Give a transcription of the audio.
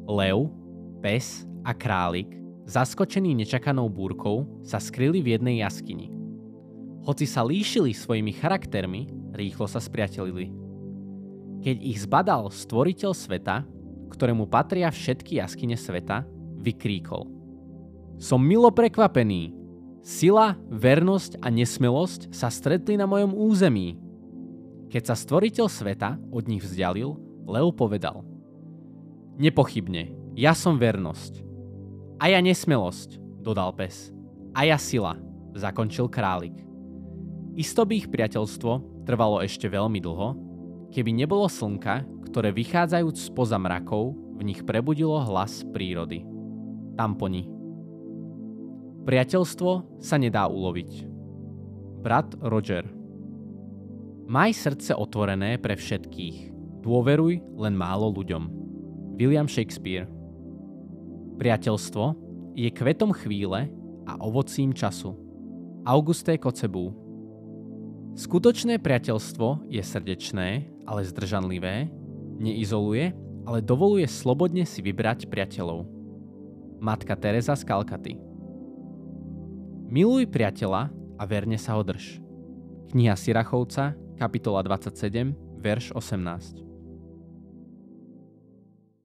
Lev, pes a králik, zaskočení nečakanou búrkou, sa skryli v jednej jaskyni. Hoci sa líšili svojimi charaktermi, rýchlo sa spriatelili. Keď ich zbadal stvoriteľ sveta, ktorému patria všetky jaskyne sveta, vykríkol: Som milo prekvapený. Sila, vernosť a nesmelosť sa stretli na mojom území. Keď sa stvoriteľ sveta od nich vzdialil, Lev povedal: Nepochybne, ja som vernosť. A ja nesmelosť, dodal pes. A ja sila, zakončil králik. Isto by ich priateľstvo trvalo ešte veľmi dlho, keby nebolo slnka, ktoré vychádzajúc spoza mrakov v nich prebudilo hlas prírody. Tamponi. Priateľstvo sa nedá uloviť. Brat Roger. Maj srdce otvorené pre všetkých. Dôveruj len málo ľuďom. William Shakespeare. Priateľstvo je kvetom chvíle a ovocím času. Auguste Kotzebue. Skutočné priateľstvo je srdečné, ale zdržanlivé, neizoluje, ale dovoluje slobodne si vybrať priateľov. Matka Teresa z Kalkaty. Miluj priateľa a verne sa ho drž. Kniha Sirachovca, kapitola 27, verš 18.